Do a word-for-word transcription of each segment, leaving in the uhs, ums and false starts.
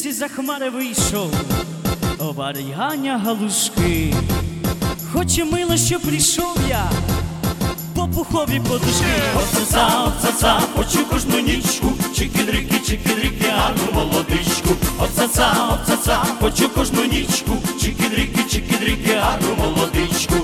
лісі за хмари вийшов, обар'яня галушки. Хоче мило, що прийшов я по пухові подушки. Оце-за, оце-за, хочу кожну нічку, чики-дрики, чики-дрики, гарну молодичку. Оце-за, оце-за, хочу кожну нічку, чики-дрики, чики-дрики, гарну молодичку.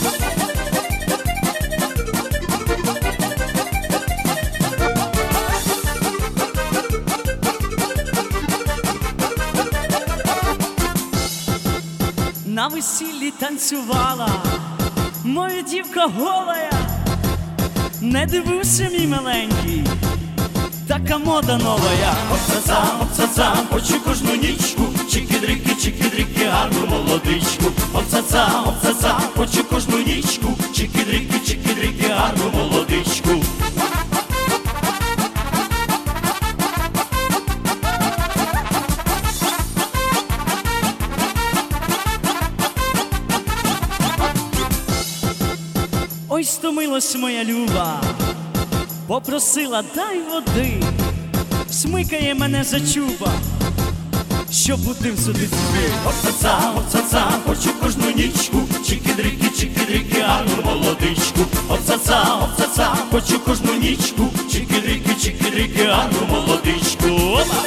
На весіллі танцювала моя дівка голая. Не дивився, мій миленький, така мода новая. Оце-за, оце-за, хочу кожну нічку, чики-дрики, чики-дрики, гарну молодичку. Оце-за, оце-за, хочу кожну нічку, чики-дрики, чики-дрики, гарну молодичку. Ой, стомилась моя люба, попросила, дай води, смикає мене за чуба, щоб будив сюди тобі. Оце-за, оце-за, хочу кожну нічку, чики-дрики, чики-дрики, гарну молодичку. Оце-за, оце-за, хочу кожну нічку, чики-дрики, чики-дрики, гарну молодичку. Опа!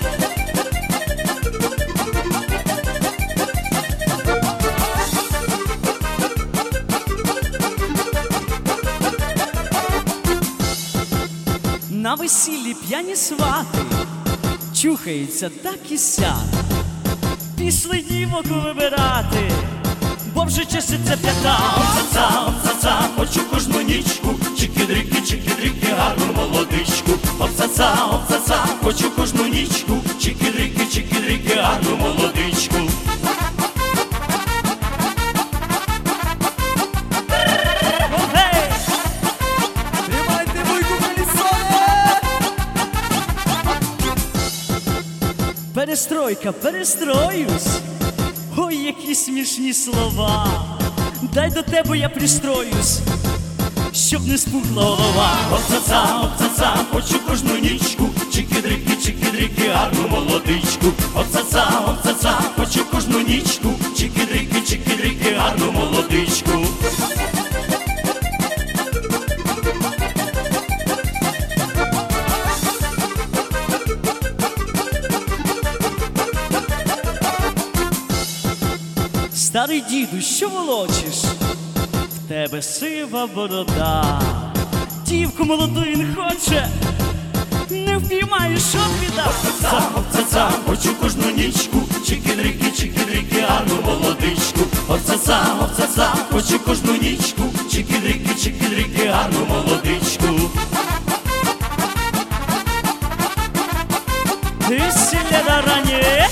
На весіллі п'яні свати чухаються так і сяк. Пішли дівок вибирати, бо вже чешеться п'ята. Оце-за, оце-за, хочу кожну нічку, чики-дрики, чики-дрики, гарну молодичку. Оце-за, оце-за, хочу кожну нічку, чики-дрики, чики-дрики, гарну молодичку. Перестройка, перестроюсь, ой, які смішні слова. Дай до тебе я пристроюсь, щоб не спухла голова. Оце-за, оце-за, хочу кожну нічку, чики-дрики, чики-дрики, гарну молодичку. Оце-за, оце-за, хочу кожну нічку, чики-дрики, чики-дрики, гарну молодичку. Старий діду, що волочиш? В тебе сива борода. Дівку молоду він хоче, не впіймаєш, от біда. Оце-за, оце-за, хочу кожну нічку, чики-дрики, чики-дрики, гарну молодичку. Оце-за, оце-за, хочу кожну нічку, чики-дрики, чики-дрики, гарну молодичку. Ти сіля рані.